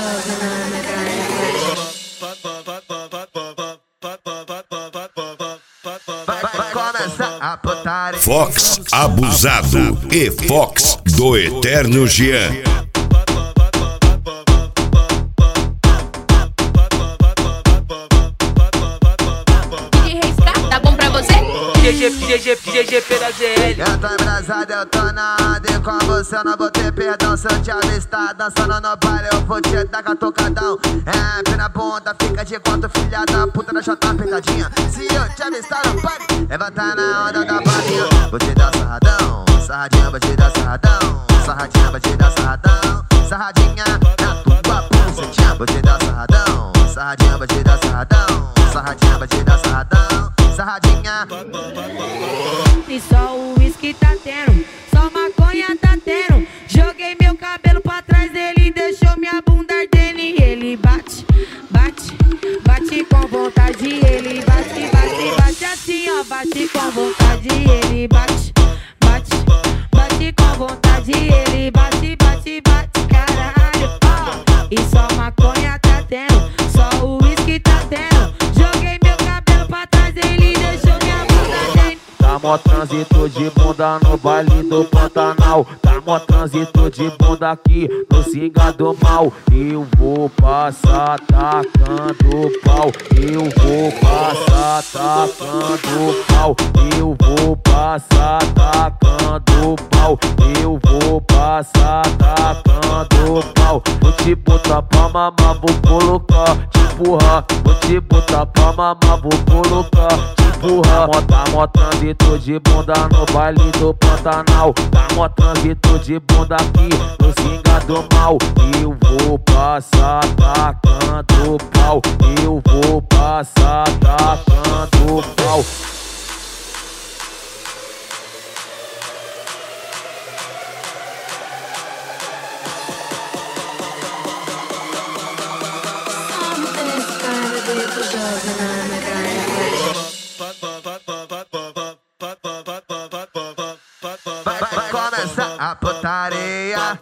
joga na minha cara. Vai começar a putaria. Fox Abusado e Fox do Eterno Jean. Tá bom pra você? GGP da ZL. Eu tô embrasado, eu tô na onda. E com você eu não vou ter perdão. Se eu te avistar dançando no baile, eu vou te dar catucadão. É, pena bunda, fica de quatro, filha da puta da chata apertadinha. Se eu te avistar no baile, levantar na onda da balinha. Vou te dar sarradão, sarradinha, vou te dar sarradão. Sarradinha, vou te dar sarradão. Sarradinha na tua bucetinha. Vou te dar sarradão, sarradinha, vou te dar sarradão. Sarradinha, vou te dar sarradão. Sarradinha. E só o uísque tá tendo, só maconha tá tendo. Joguei meu cabelo pra trás dele, deixou minha bunda ardendo. E ele bate, bate, bate com vontade. Ele bate, bate, bate assim, ó. Bate com vontade. Ele bate, bate, bate com vontade. Ele bate, bate, bate, caralho, ó. E só maconha tá tendo, só o uísque tá tendo. Joguei meu cabelo pra trás dele, deixou minha bunda ardendo. Tá mó trânsito de bunda no baile do Pantanal. Tá mó trânsito de bunda aqui no Singa do Mal. Eu vou passar tacando pau. Eu vou passar tacando pau. Eu vou passar tacando pau. Eu vou passar tacando pau. Vou te botar pra mamar, vou colocar, te empurrar. Vou te botar pra mamar, vou colocar, te empurrar. Tá mó trânsito de bunda no baile do Pantanal. Tá mó trânsito de bunda aqui no Singa do Mal. Eu vou passar tacando pau. Eu vou passar tacando pau. Joga na minha cara. Vai começar a putaria.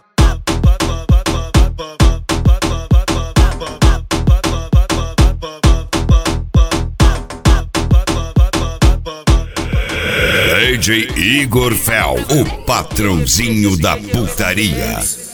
DJ Igor Fel, o patrãozinho da putaria.